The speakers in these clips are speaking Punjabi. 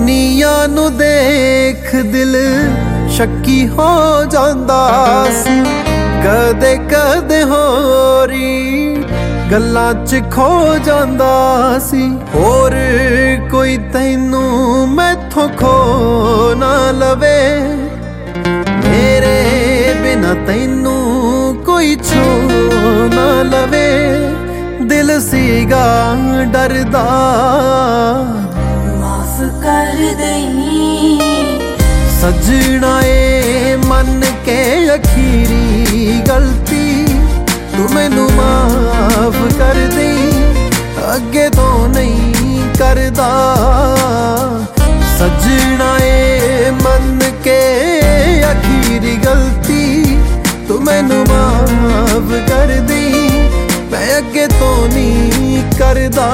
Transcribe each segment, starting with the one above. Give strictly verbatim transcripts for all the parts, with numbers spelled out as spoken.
ਦੁਨੀਆ ਨੂੰ ਦੇਖ ਦਿਲ ਸ਼ੱਕੀ ਹੋ ਜਾਂਦਾ ਸੀ। ਕਦੇ ਕਦੇ ਹੋਰੀ ਗੱਲਾਂ 'ਚ ਖੋ ਜਾਂਦਾ ਸੀ। ਹੋਰ ਕੋਈ ਤੈਨੂੰ ਮੈਥੋਂ ਖੋ ਨਾ ਲਵੇ, ਮੇਰੇ ਬਿਨਾ ਤੈਨੂੰ ਕੋਈ ਛੋ ਨਾ ਲਵੇ। ਦਿਲ ਸੀਗਾ ਡਰਦਾ, ਮਾਫ ਕਰ ਦੇਈਂ ਸਜਣਾ ਏ ਮੰਨ ਕੇ ਅਖੀਰੀ ਗਲਤੀ ਤੂੰ ਮੈਨੂੰ ਮਾਫ ਕਰ ਦੇਈਂ, ਅੱਗੇ ਤੋਂ ਨਹੀਂ ਕਰਦਾ। ਸਜਣਾ ਏ ਮੰਨ ਕੇ ਅਖੀਰੀ ਗਲਤੀ ਤੂੰ ਮੈਨੂੰ ਮਾਫ ਕਰ ਦੇਈਂ, ਮੈਂ ਅੱਗੇ ਤੋਂ ਨਹੀਂ ਕਰਦਾ।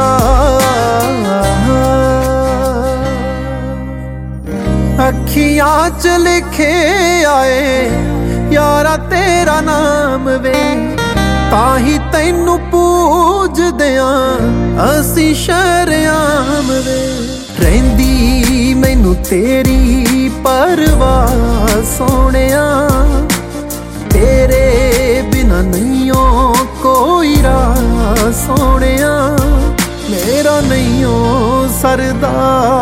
ਅੱਖੀਆਂ 'ਚ ਲਿਖੇ ਆਏ ਯਾਰਾ ਤੇਰਾ ਨਾਮ ਵੇ, ਤਾਂ ਹੀ ਤੈਨੂੰ ਪੂਜਦੇ ਆਂ ਅਸੀਂ ਸ਼ਰਆਮ ਵੇ। ਰਹਿੰਦੀ ਮੈਨੂੰ ਤੇਰੀ ਪਰਵਾਹ ਸੋਹਣਿਆ, ਤੇਰੇ ਬਿਨਾ ਨਹੀਂਓ ਕੋਈ ਰਾਹ ਸੋਹਣਿਆ, ਮੇਰਾ ਨਹੀਂਓ ਸਰਦਾ।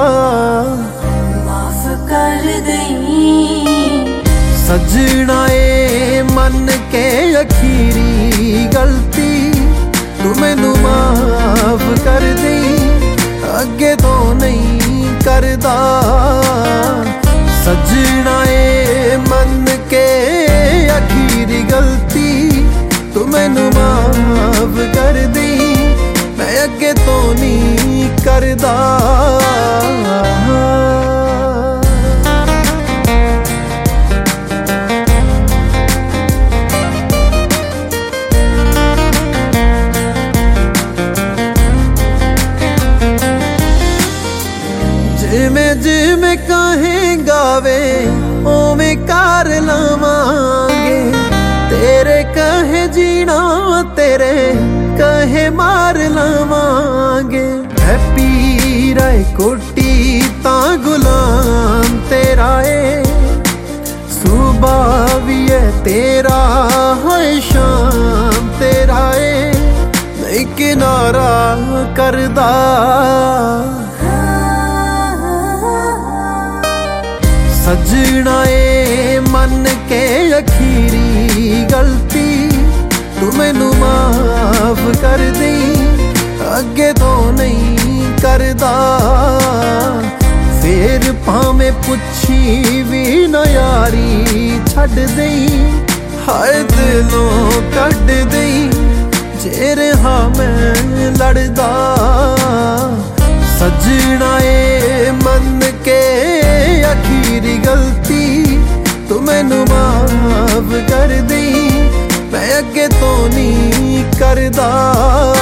ਮਾਫ ਕਰ ਦੇਈਂ ਸਜਣਾ ਏ ਮੰਨ ਕੇ ਅਖੀਰੀ ਗਲਤੀ ਤੂੰ ਮੈਨੂੰ ਮਾਫ ਕਰ ਦੇਈਂ, ਅੱਗੇ ਤੋਂ ਨਹੀਂ ਕਰਦਾ। ਸਜਣਾ ਏ ਮੰਨ ਕੇ ਅਖੀਰੀ ਗਲਤੀ ਤੂੰ ਮੈਨੂੰ ਮਾਫ ਕਰ ਦੇਈਂ, ਮੈਂ ਅੱਗੇ ਤੋਂ ਨਹੀਂ ਕਰਦਾ। ਜਿਵੇਂ ਜਿਵੇਂ ਕਹੇਂਗਾ ਵੇ ਉਵੇਂ ਕਰ ਲਵਾਂਗੇ, ਤੇਰੇ ਕਹੇ ਜੀਣਾ ਤੇਰੇ ਕਹੇ ਮਾਰ ਲਵਾਂਗੇ। ਹੈਪੀ ਰਾਏ ਕੋਟੀ ਤਾਂ ਗੁਲਾਮ ਤੇਰਾ ਏ, ਸੁਬਾ ਵੀ ਏ ਤੇਰਾ ਹੋਏ ਸ਼ਾਮ ਤੇਰਾ ਏ, ਨਹੀਂ ਕਿਨਾਰਾ ਕਰਦਾ। ਸਜਣਾ ਏ ਮੰਨ ਕੇ ਅਖੀਰੀ ਗਲਤੀ ਤੂੰ ਮੈਨੂੰ ਮਾਫ ਕਰ ਦੇਈਂ, ਅੱਗੇ ਤੋਂ ਨਹੀਂ ਕਰਦਾ। ਫੇਰ ਭਾਵੇਂ ਪੁੱਛੀ ਵੀ ਨਾ ਯਾਰੀ ਛੱਡ ਦੇਈਂ, ਹਾਏ ਦਿਲੋਂ ਕੱਢ ਦੇਈਂ ਜੇ ਰਿਹਾ ਮੈਂ ਲੜਦਾ। ਸਜਣਾ ਏ ਮੰਨ ਕੇ ਅਖੀਰੀ ਗਲਤੀ ਤੂੰ ਮੈਨੂੰ ਮਾਫ ਕਰ ਦੇਈਂ, ਮੈਂ ਅੱਗੇ ਤੋਂ ਨਹੀਂ ਕਰਦਾ।